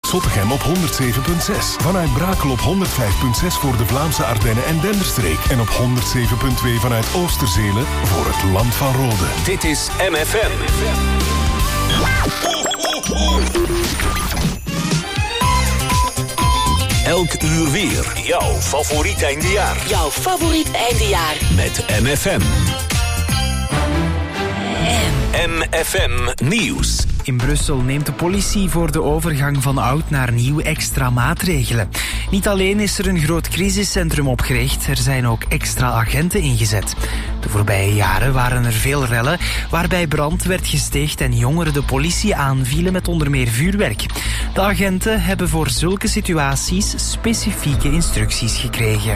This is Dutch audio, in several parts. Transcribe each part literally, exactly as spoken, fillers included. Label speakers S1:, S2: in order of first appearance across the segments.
S1: Zottegem op honderd zeven komma zes. Vanuit Brakel op honderd vijf komma zes voor de Vlaamse Ardennen en Denderstreek. En op honderd zeven komma twee vanuit Oosterzelen voor het Land van Rode.
S2: Dit is M F M. Elk uur weer. Jouw favoriet eindejaar.
S3: Jouw favoriet eindejaar.
S2: Met M F M. M F M Nieuws.
S4: In Brussel neemt de politie voor de overgang van oud naar nieuw extra maatregelen. Niet alleen is er een groot crisiscentrum opgericht, er zijn ook extra agenten ingezet. De voorbije jaren waren er veel rellen waarbij brand werd gesticht en jongeren de politie aanvielen met onder meer vuurwerk. De agenten hebben voor zulke situaties specifieke instructies gekregen.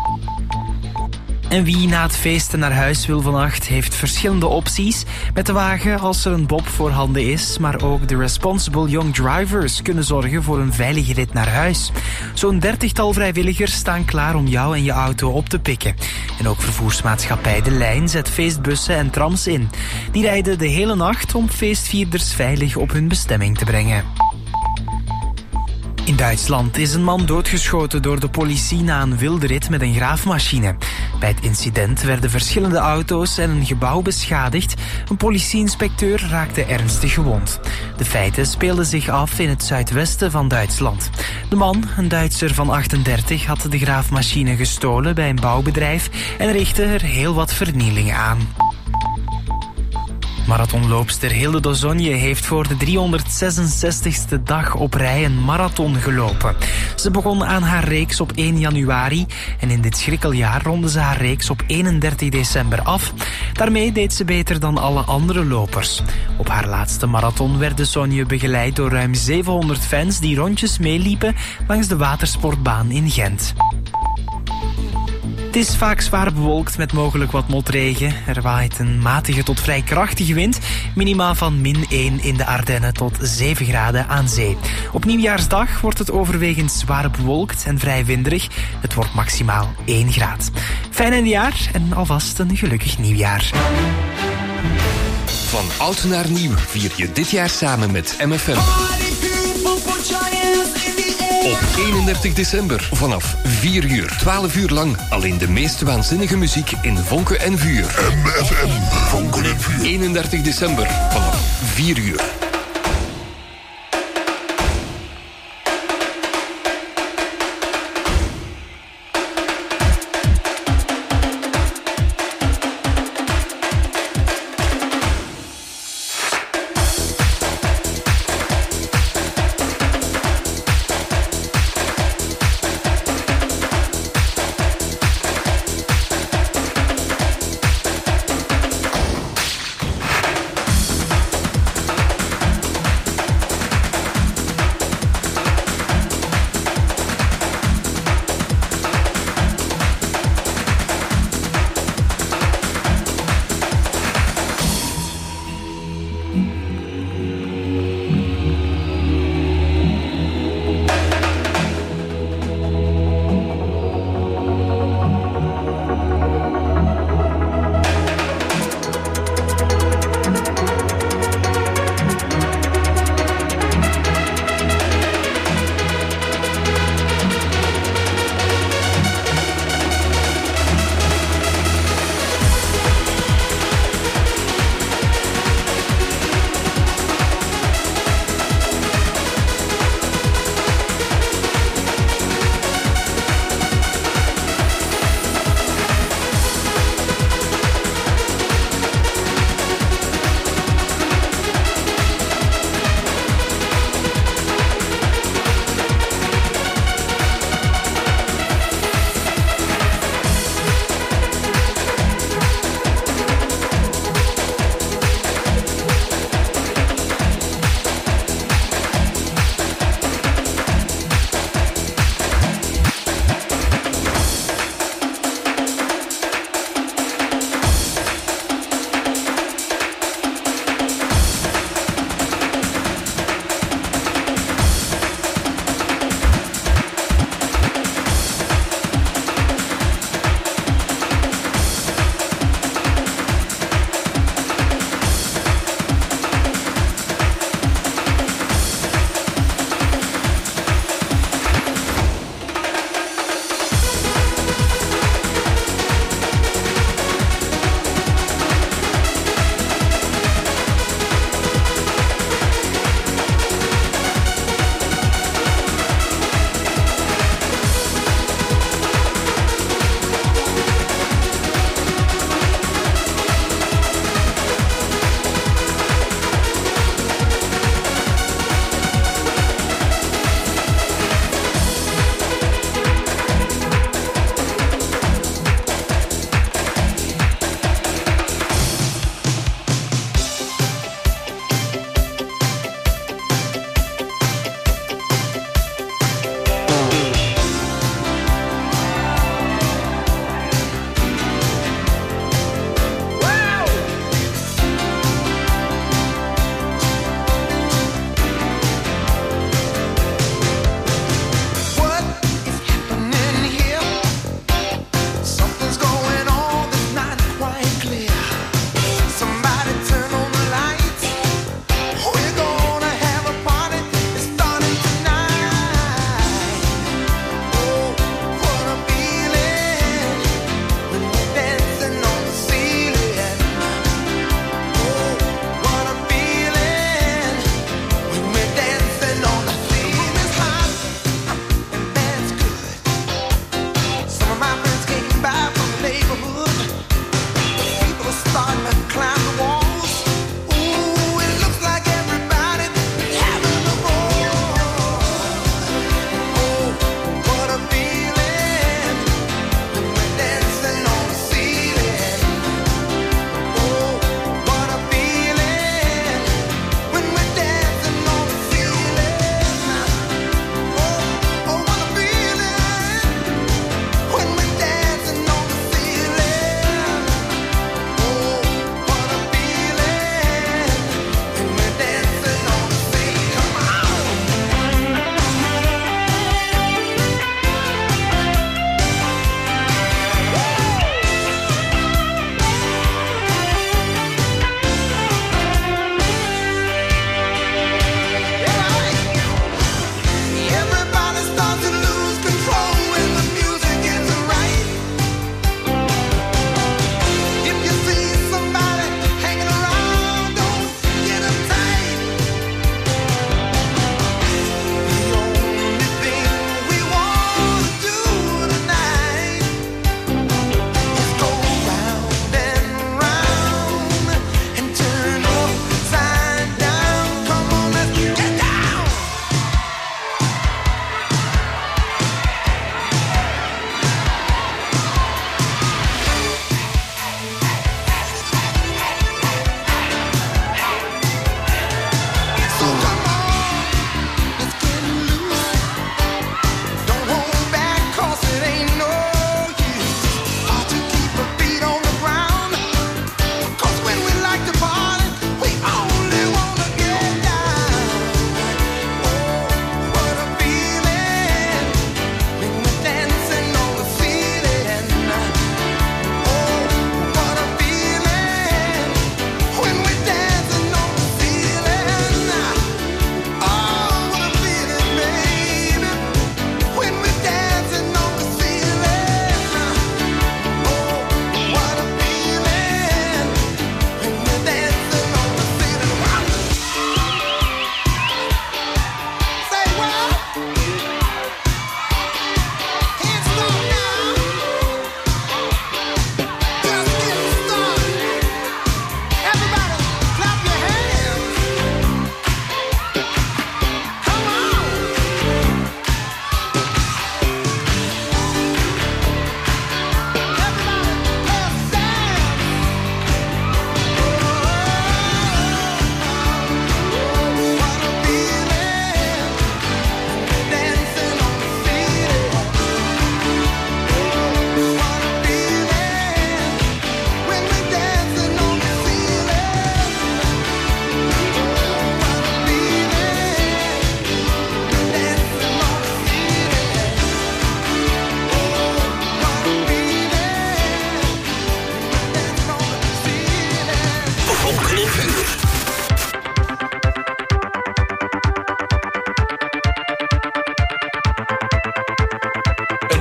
S4: En wie na het feesten naar huis wil vannacht heeft verschillende opties. Met de wagen als er een bob voorhanden is, maar ook de Responsible Young Drivers kunnen zorgen voor een veilige rit naar huis. Zo'n dertigtal vrijwilligers staan klaar om jou en je auto op te pikken. En ook vervoersmaatschappij De Lijn zet feestbussen en trams in. Die rijden de hele nacht om feestvierders veilig op hun bestemming te brengen. In Duitsland is een man doodgeschoten door de politie na een wilde rit met een graafmachine. Bij het incident werden verschillende auto's en een gebouw beschadigd. Een politieinspecteur raakte ernstig gewond. De feiten speelden zich af in het zuidwesten van Duitsland. De man, een Duitser van achtendertig, had de graafmachine gestolen bij een bouwbedrijf en richtte er heel wat vernielingen aan. Marathonloopster Hilde Dozonje heeft voor de driehonderdzesenzestigste dag op rij een marathon gelopen. Ze begon aan haar reeks op één januari en in dit schrikkeljaar ronde ze haar reeks op eenendertig december af. Daarmee deed ze beter dan alle andere lopers. Op haar laatste marathon werd Dozonje begeleid door ruim zevenhonderd fans die rondjes meeliepen langs de watersportbaan in Gent. Het is vaak zwaar bewolkt met mogelijk wat motregen. Er waait een matige tot vrij krachtige wind. Minima van min één in de Ardennen tot zeven graden aan zee. Op nieuwjaarsdag wordt het overwegend zwaar bewolkt en vrij winderig. Het wordt maximaal één graad. Fijn eindjaar en alvast een gelukkig nieuwjaar.
S2: Van oud naar nieuw vier je dit jaar samen met M F M. Op eenendertig december vanaf vier uur, twaalf uur lang alleen de meest waanzinnige muziek in vonken en vuur.
S1: M F M, vonken en vuur.
S2: eenendertig december vanaf vier uur.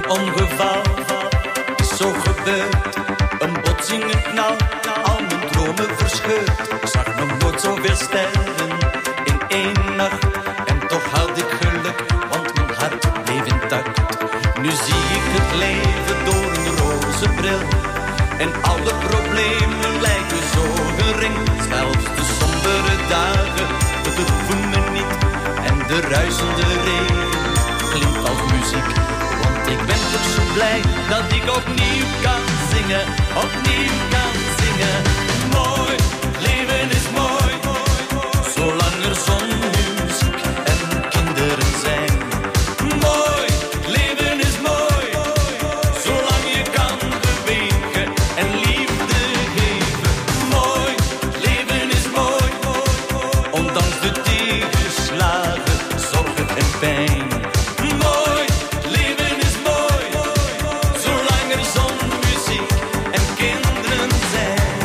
S5: Een ongeval is zo gebeurd. Een botsing, een knal, al mijn dromen verscheurd. Ik zag nog nooit zoveel sterren in één nacht. En toch had ik geluk, want mijn hart bleef intact. Nu zie ik het leven door een roze bril. En alle problemen lijken zo gering. Zelfs de sombere dagen bedroeven me niet. En de ruisende regen klinkt als muziek. Want ik ben toch zo blij dat ik opnieuw kan zingen. Opnieuw kan zingen. Mooi, leven is mooi. Zolang er zon, muziek en kinderen zijn. Mooi, leven is mooi. Zolang je kan bewegen en liefde geven. Mooi, leven is mooi. Ondanks de tegenslagen, zorgen en pijn. Mooi, leven is mooi. Zolang er zon, muziek en kinderen zijn.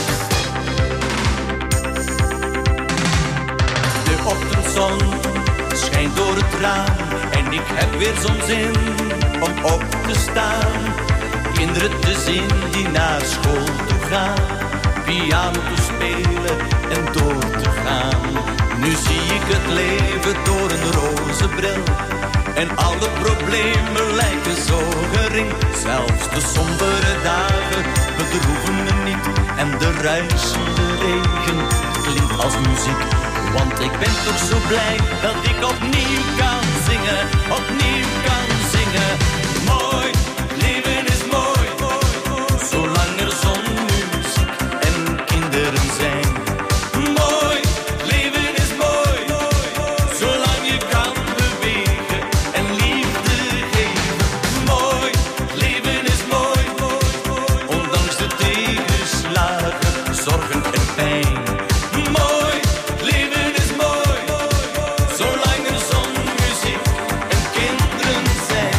S5: De ochtendzon schijnt door het raam. En ik heb weer zo'n zin om op te staan. Kinderen te zien die naar school toe gaan. Piano te spelen en door te gaan. Nu zie ik het leven door een roze bril. En alle problemen lijken zo gering. Zelfs de sombere dagen bedroeven me niet. En de ruisende regen klinkt als muziek. Want ik ben toch zo blij dat ik opnieuw kan zingen. Opnieuw kan zingen. Mooi, leven is mooi. Zolang er zon, muziek en kinderen zijn. Mooi, leven is mooi. Zolang je kan bewegen en liefde geven. Mooi, leven is mooi. Ondanks de tegenslagen, zorgen en pijn. Mooi, leven is mooi. Zolang er zon, muziek en kinderen zijn.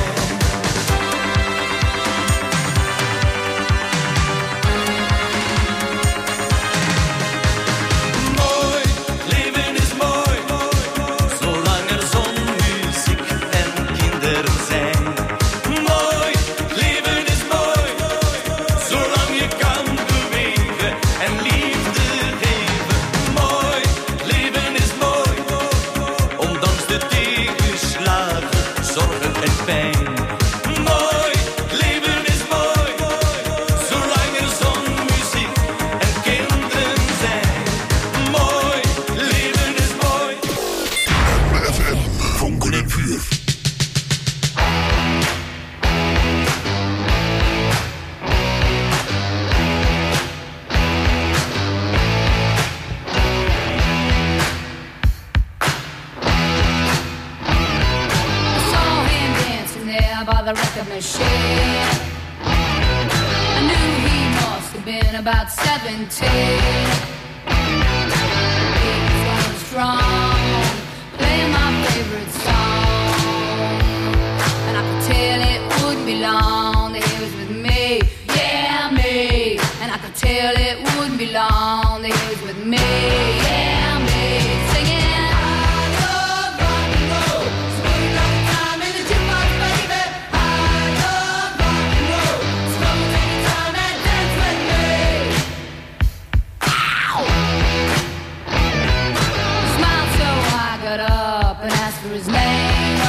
S5: Mooi, leven is mooi. Zolang er zon, muziek en kinderen zijn. Mooi, leven is mooi. Zolang je kan bewegen en liefde geven. Mooi, leven is mooi. Ondanks de tegenslagen, zorgen en pijn. Mooi, leven is mooi. Zolang er zon, muziek en kinderen zijn. Mooi, leven is mooi.
S1: F M, vonken en vuur.
S6: I saw him dancing there by the record machine. I knew he must have been about seventeen. He was going strong, playing my favorite song. And I could tell it wouldn't be long that he was with me, yeah, me. And I could tell it wouldn't be long that he was with me, yeah, me. Singing. I love rock and roll. Spending all the time in the jukebox, baby. I love rock and roll. So come and take your time and dance with me. Ow! He smiled so I got up and asked for his name.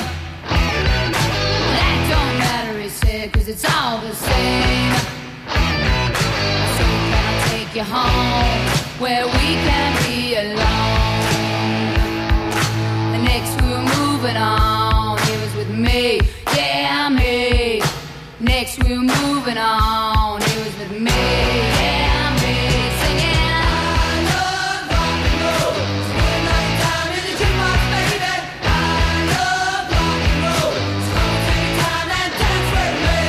S6: That don't matter, he said, 'cause it's all the same. So can I take you home where we can be alone? The next we were moving on, he was with me, yeah, me. Next we were moving on, he was with me, yeah, me. Singing, I love rock and roll. Spending all the time in the jukebox, baby. I love rock and roll. So come and take your time and dance with me.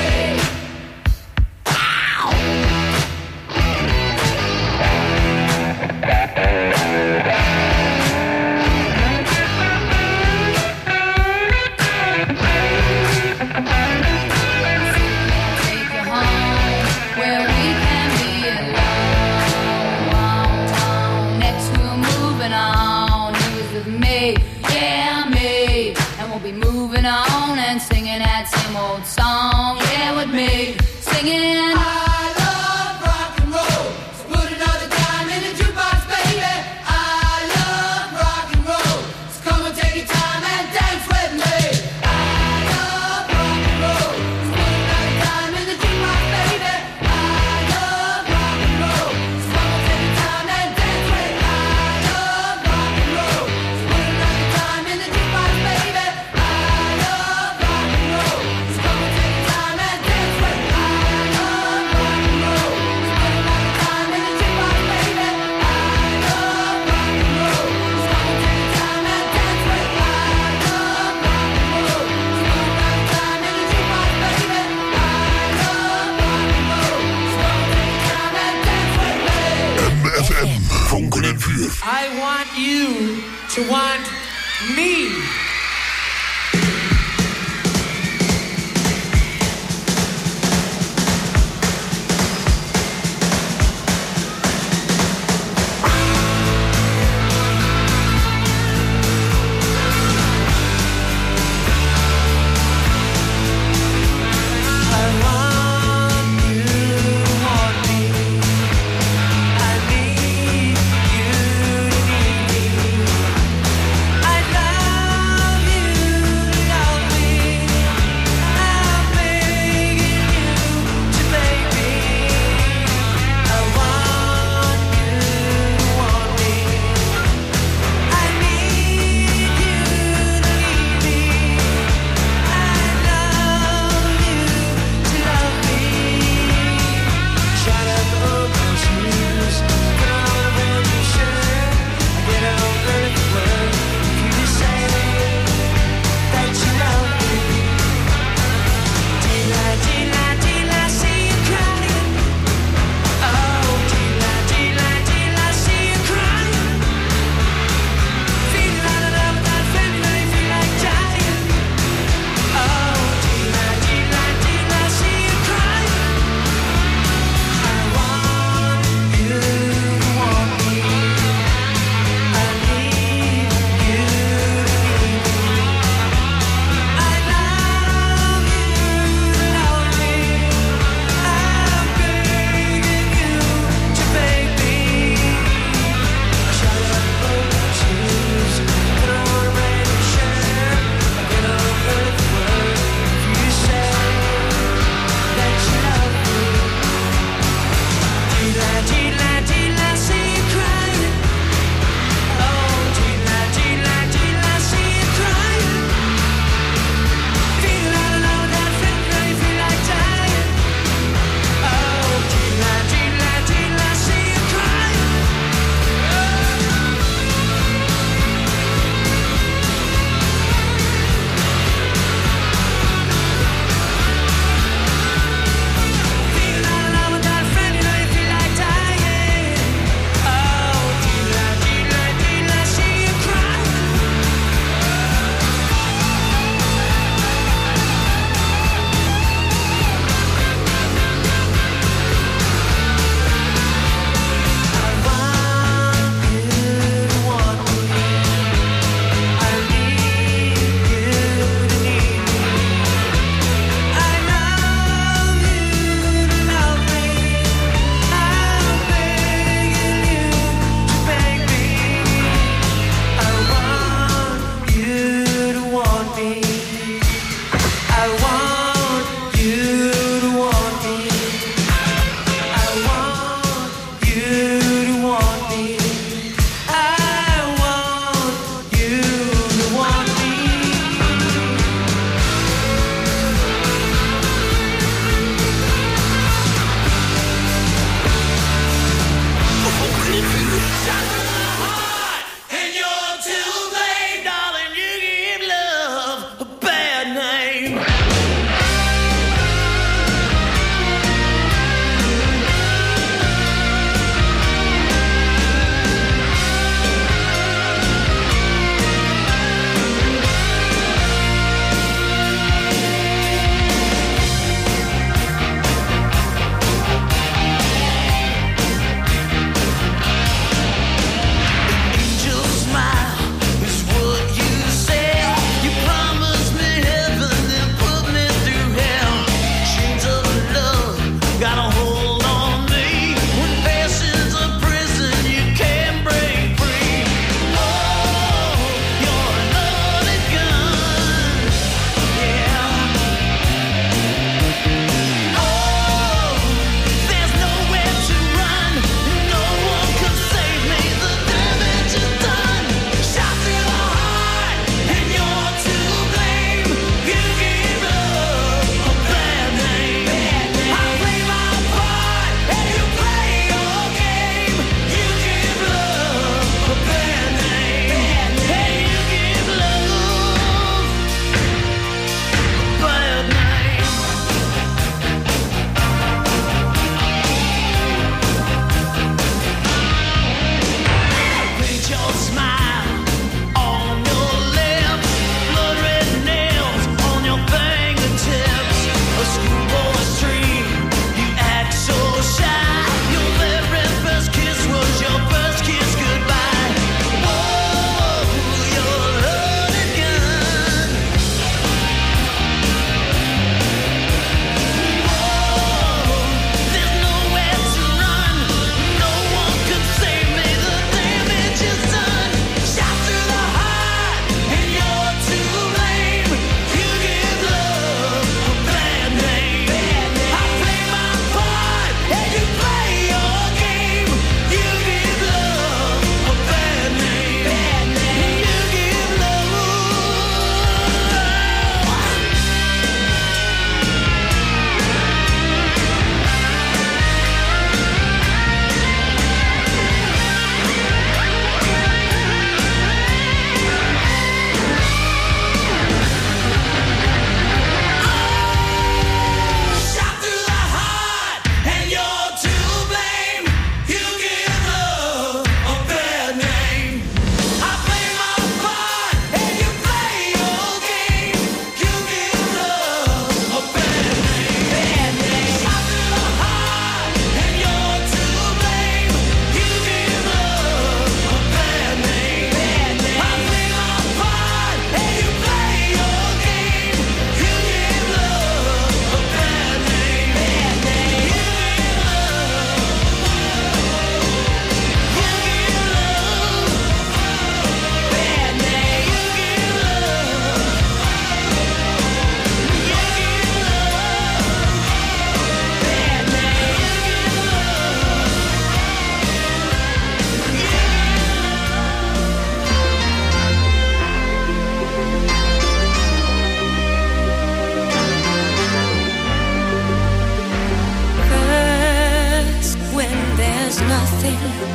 S6: Ow! moving on and singing that same old song. Yeah, with me singing. I love rock and roll. So put another dime in the jukebox, baby. I love rock and roll. So come and take your time and dance with me. I love rock and roll. So put another dime in the jukebox, baby. I love rock and roll. So come and take your time and dance with me. I love rock and roll. So put another dime in the jukebox, baby. I love rock and roll. So come and take your time and dance with me. I love rock and roll. So put another dime in the jukebox, baby. I love rock and roll. So come and take your time and dance with me. I love rock and roll. So put another dime in the jukebox, baby. I love rock and roll. So come and take your time and dance with me.
S1: M F M, Vonken en Vuur.
S7: I want you to want me. I want you to want me. I need you to need me. I love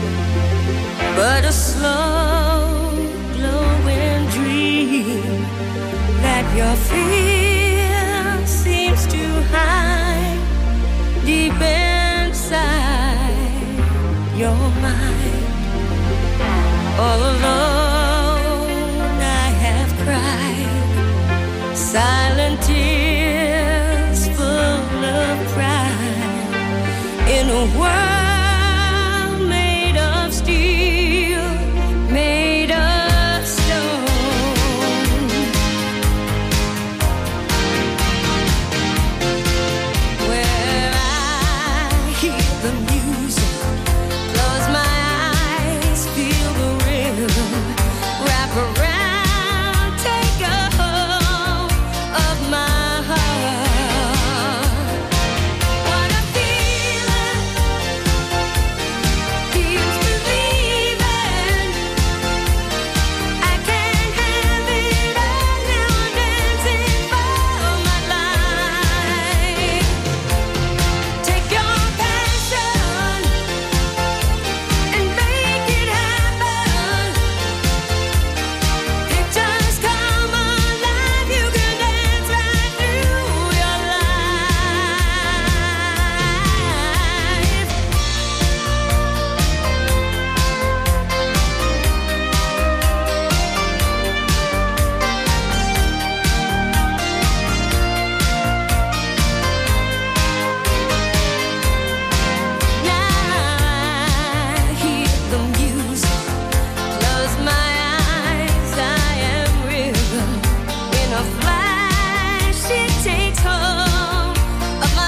S8: but a slow glowing dream that your fear seems to hide deep inside your mind. All alone I have cried silent tears full of pride in a world made of steel, made of stone, where I hear the music, close my eyes, feel the rhythm, wrap around, take a hold of my heart. What a feeling, feels believing. I can't have it all now, I'm dancing for my life. Take your passion and make it happen. Pictures come alive, you can dance right through your life. Now I hear the music, close my eyes, I am rhythm. In a flash, it takes hold of my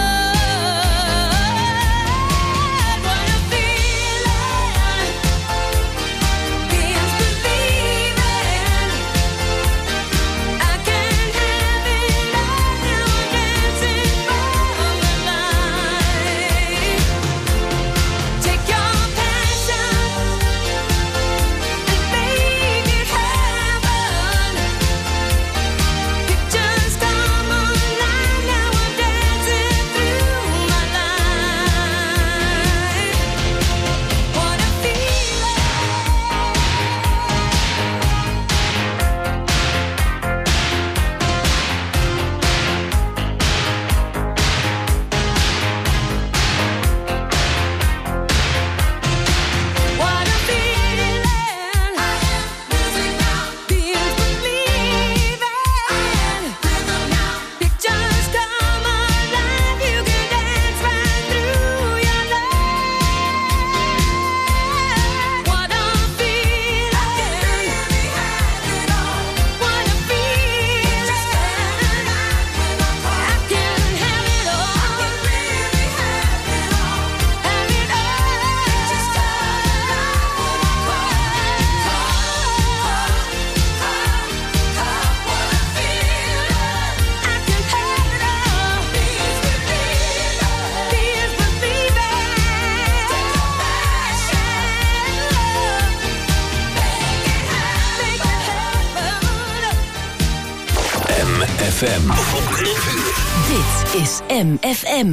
S8: heart. What a feeling, feels believing. I can't have it all now, I'm dancing for my life. Take your passion and make it happen. Pictures come alive, now I'm dancing through my life. What a feeling. What a feeling. Music now, feels believing. Pictures come alive, you can dance right through your life. What a feeling. What a feeling. I can have it all. Have it all. Just
S2: M F M.
S3: Dit is M F M.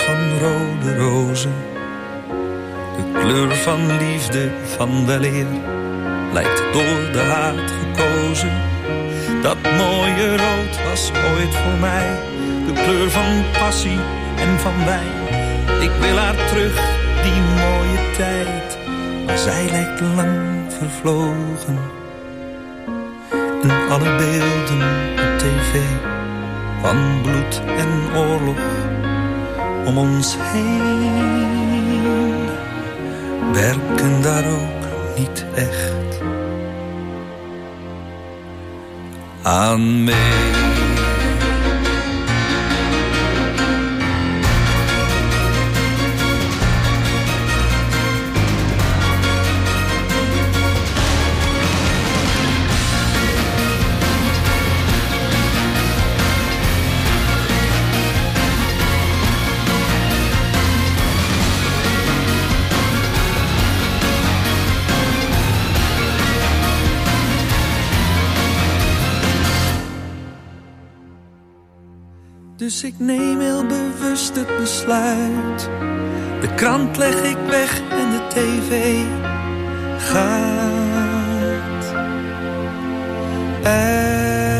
S9: van rode rozen. De kleur van liefde, van weleer, lijkt door de haat gekozen. Dat mooie rood was ooit voor mij de kleur van passie en van wijn. Ik wil haar terug, die mooie tijd, maar zij lijkt lang vervlogen. En alle beelden op tv van bloed en oorlog om ons heen werken daar ook niet echt aan mee. Dus ik neem heel bewust het besluit. De krant leg ik weg en de tv gaat uit.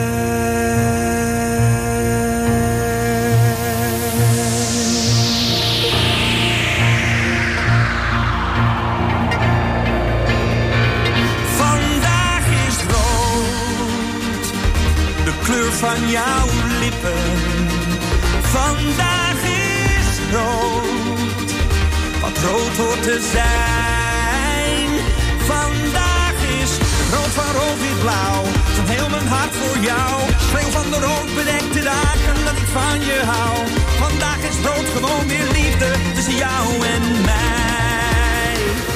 S9: Vandaag is rood, de kleur van jouw lippen. Vandaag is rood, wat rood hoort te zijn. Vandaag is rood van rood wit blauw, van heel mijn hart voor jou. Schreeuw van de rood bedekte dagen dat ik van je hou. Vandaag is rood gewoon weer liefde tussen jou en mij.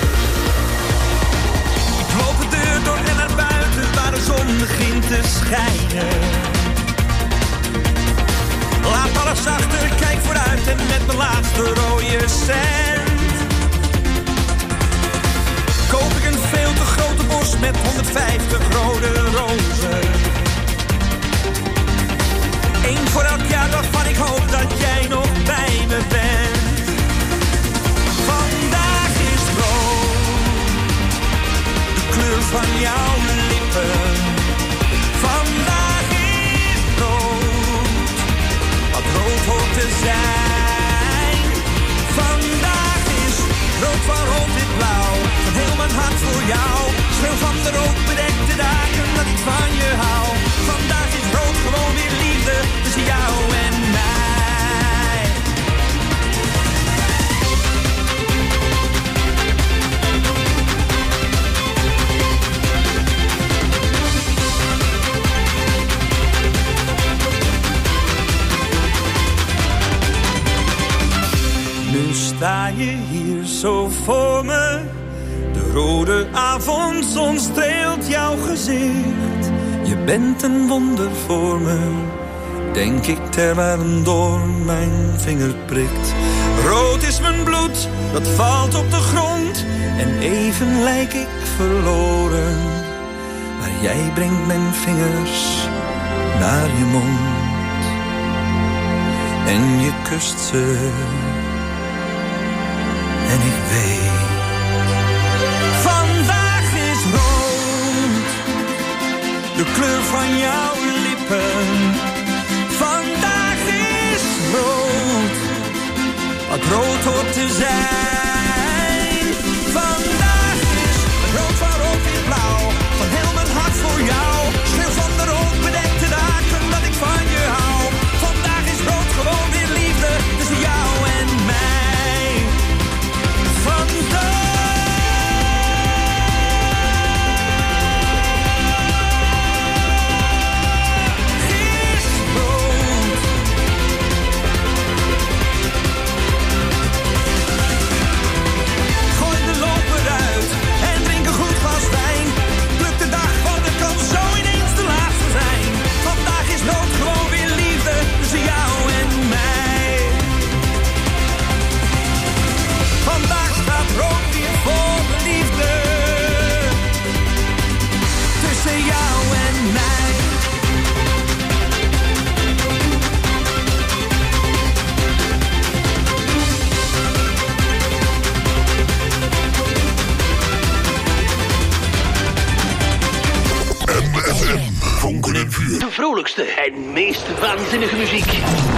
S9: Ik loop de deur door en naar buiten waar de zon begint te schijnen. Laat alles achter, kijk vooruit en met mijn laatste rode cent koop ik een veel te grote bos met honderdvijftig rode rozen. Eén voor elk jaar waarvan ik hoop dat jij nog bij me bent. Vandaag is rood, de kleur van jouw lippen. Vandaag is rood, wat rood hoort te zijn. Vandaag is rood van rood wit blauw, van heel mijn hart voor jou. Schreeuw van de rood bedekte dagen dat ik van je hou. Vandaag is rood gewoon weer liefde tussen jou en mij. Nu sta je hier zo voor me. De rode avondzon streelt jouw gezicht. Je bent een wonder voor me, denk ik terwijl een doorn mijn vinger prikt. Rood is mijn bloed, dat valt op de grond. En even lijk ik verloren. Maar jij brengt mijn vingers naar je mond. En je kust ze. En ik weet, vandaag is rood, de kleur van jouw lippen. Vandaag is rood, wat rood hoort te zijn. Vandaag is rood van rood wit blauw, van heel mijn hart voor jou. Schreeuw van de rood bedekte dagen dat ik van je hou. Vandaag is rood gewoon weer liefde tussen jou en mij.
S10: vrolijkste en meest waanzinnige muziek.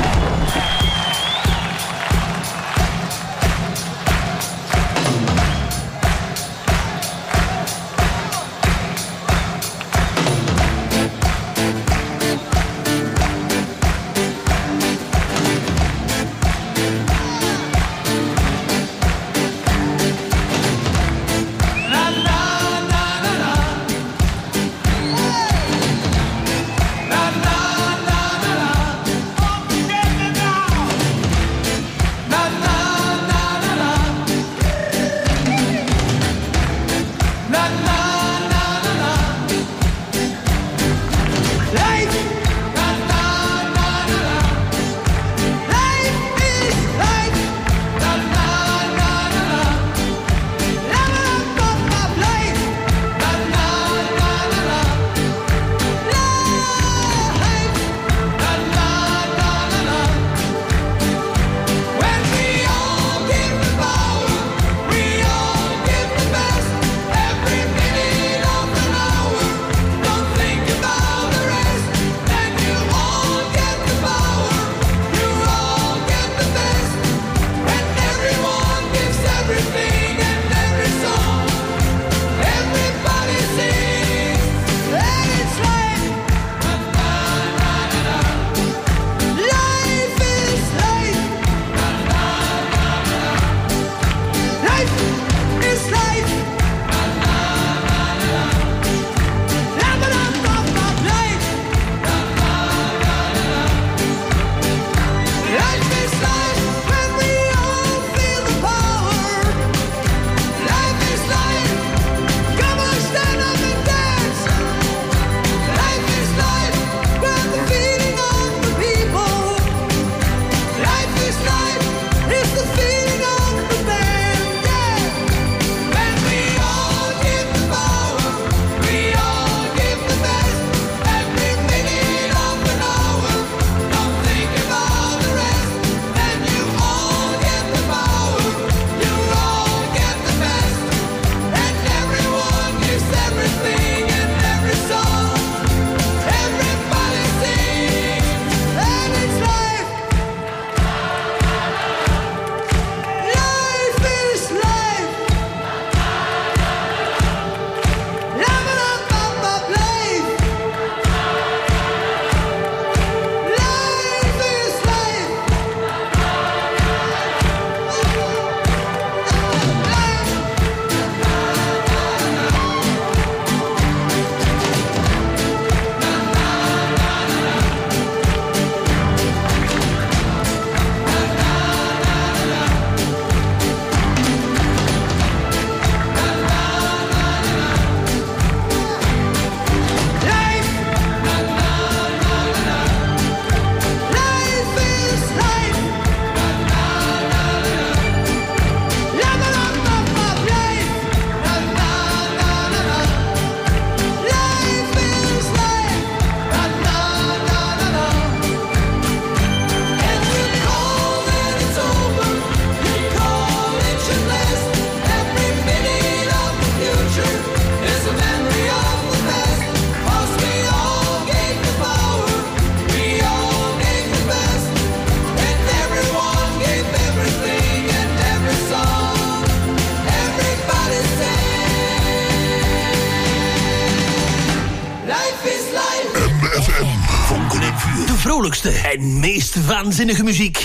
S10: De vrolijkste en meest waanzinnige muziek.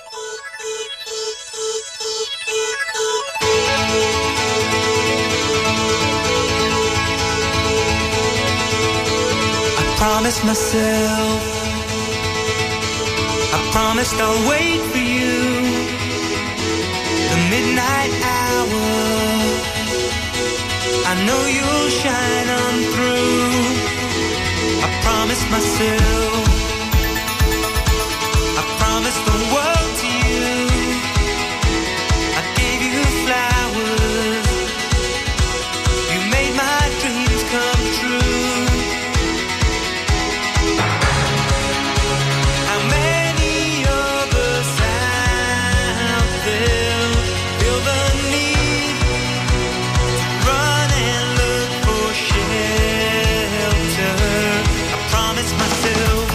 S11: I promised myself, I promised I'll wait for you. The midnight hour, I know you'll shine on through. I promised myself, I promised the world to you. I gave you flowers, you made my dreams come true. How many of us out there feel the need to run and look for shelter? I promised myself,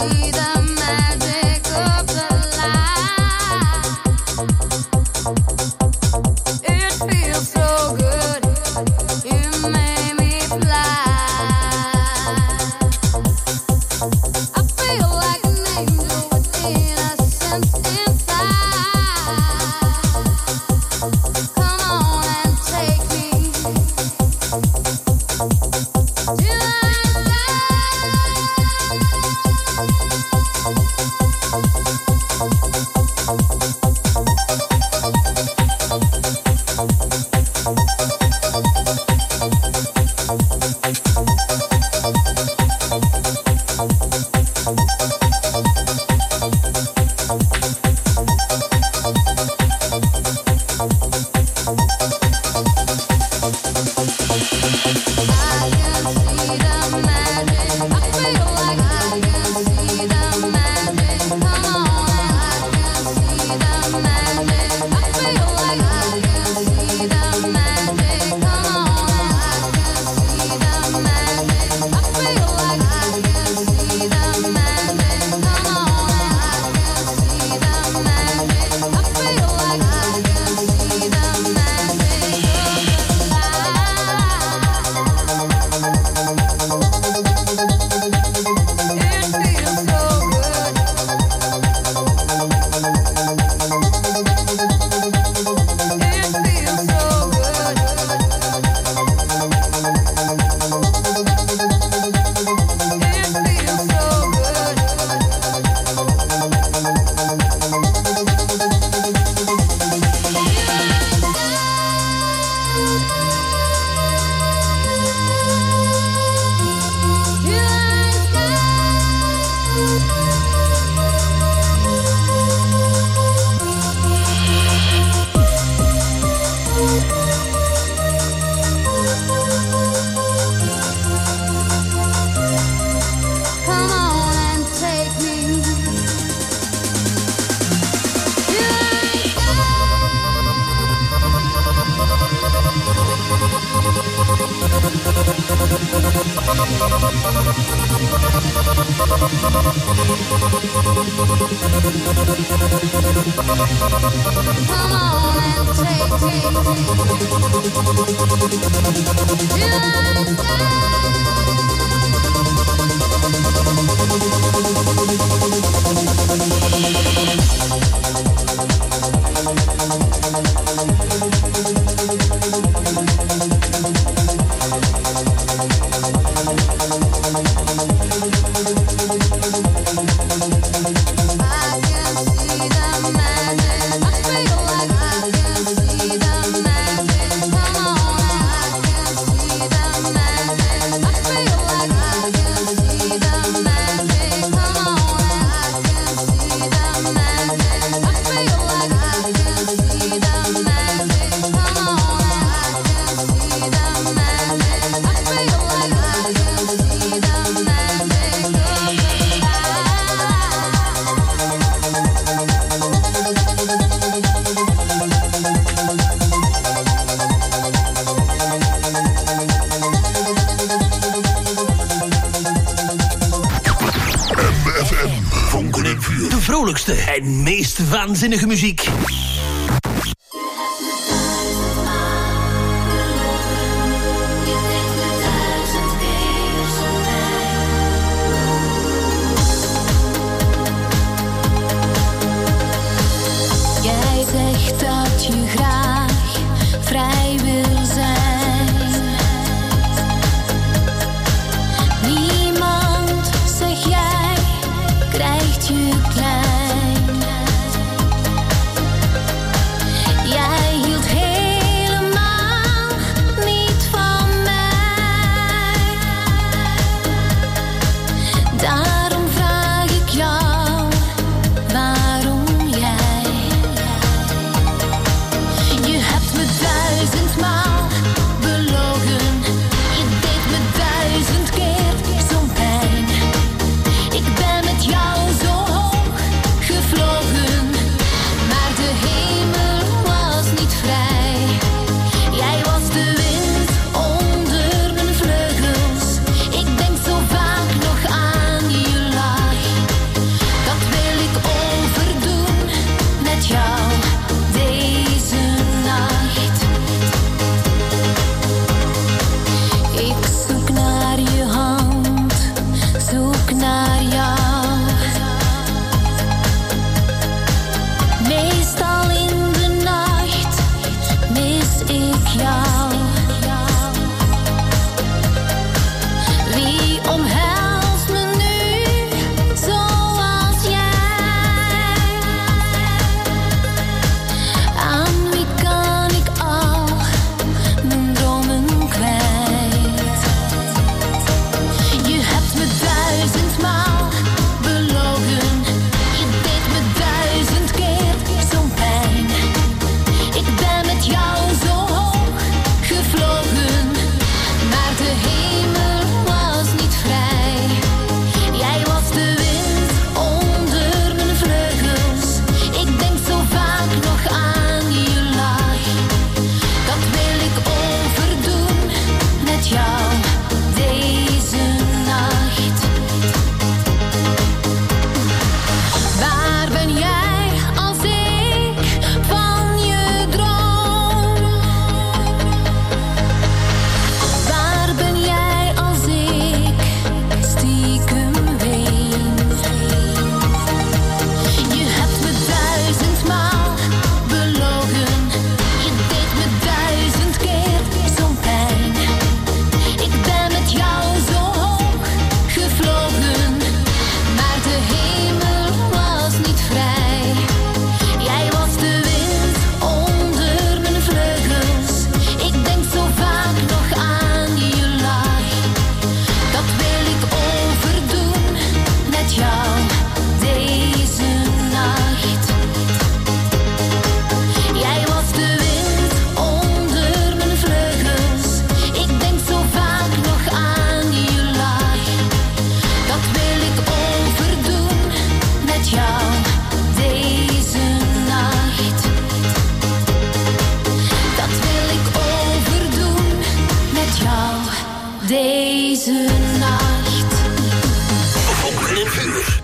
S6: see the magic of the light. It feels so good, you made me fly. I feel like an angel with innocence inside. Come on and take me to the
S10: En meest waanzinnige muziek.
S6: Jij zegt dat je graag vrij wil zijn. Niemand, zeg jij, krijgt je klein.
S10: Vogel en Vuur.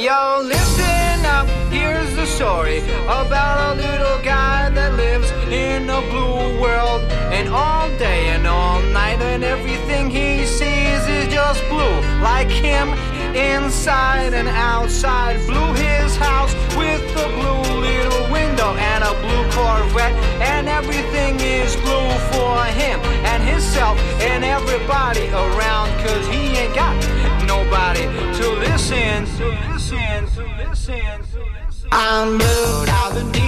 S12: Yo, listen up, here's the story about a little guy that lives in a blue world. And all day and all night and everything he sees is just blue. Like him, inside and outside. Blue his house with a blue little window and a blue Corvette. And everything is blue for him and himself and everybody around. Cause he ain't got nobody to listen, to listen, to listen, to listen. I'm blue, I've been